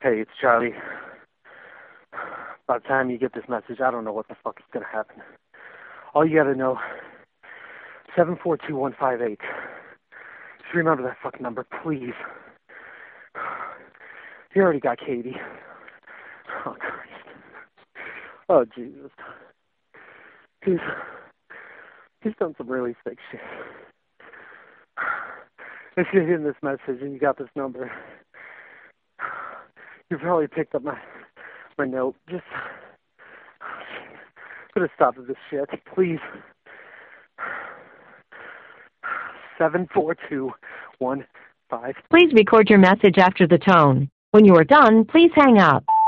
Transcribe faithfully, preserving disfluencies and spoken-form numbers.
Hey, it's Charlie. By the time you get this message, I don't know what the fuck is going to happen. All you got to know, seven four two one five eight. Just remember that fucking number, please. You already got Katie. Oh, Christ. Oh, Jesus. He's, he's done some really sick shit. If you're hearing this message and you got this number, you probably picked up my my note. Just put a stop to this shit, please. Seven four two one five. Please record your message after the tone. When you are done, please hang up.